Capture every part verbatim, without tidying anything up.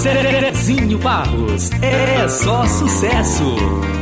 Zezinho Barros, é só sucesso.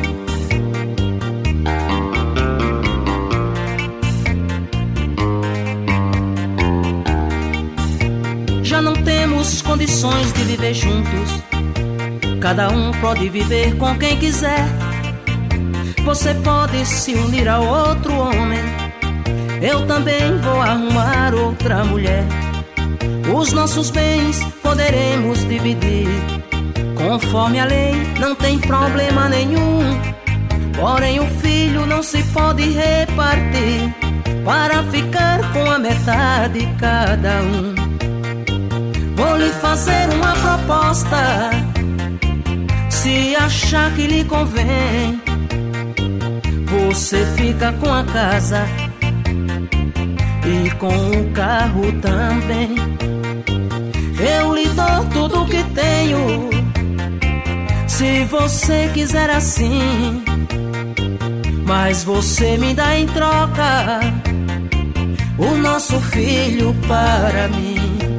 Já não temos condições de viver juntos. Cada um pode viver com quem quiser. Você pode se unir a outro homem, eu também vou arrumar outra mulher. Os nossos bens poderemos dividir conforme a lei, não tem problema nenhum. Porém o filho não se pode repartir para ficar com a metade cada um. Vou lhe fazer uma proposta, se achar que lhe convém. Você fica com a casa e com o carro também. Eu lhe dou tudo que tenho, se você quiser assim. Mas você me dá em troca o nosso filho para mim.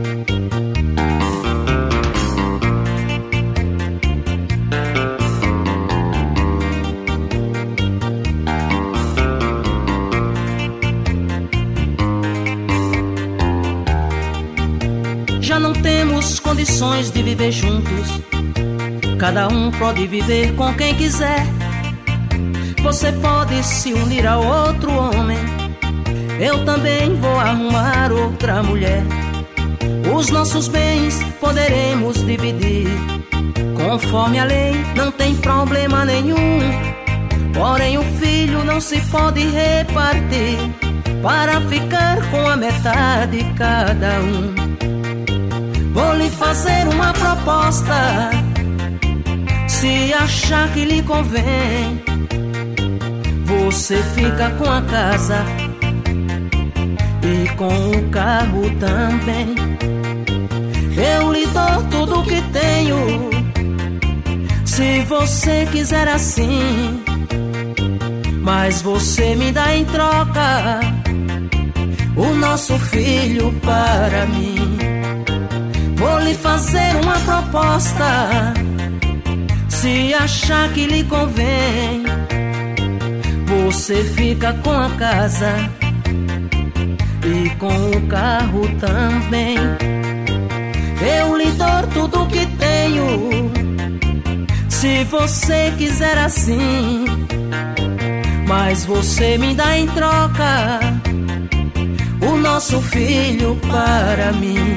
Já não temos condições de viver juntos. Cada um pode viver com quem quiser. Você pode se unir a outro homem, eu também vou arrumar outra mulher. Os nossos bens poderemos dividir conforme a lei, não tem problema nenhum. Porém o filho não se pode repartir para ficar com a metade cada um. Vou lhe fazer uma proposta, se achar que lhe convém. Você fica com a casa e com o carro também. Eu lhe dou tudo que tenho, se você quiser assim. Mas você me dá em troca o nosso filho para mim. Vou lhe fazer uma proposta, se achar que lhe convém. Você fica com a casa e com o carro também. Eu lhe dou tudo que tenho, se você quiser assim. Mas você me dá em troca o nosso filho para mim.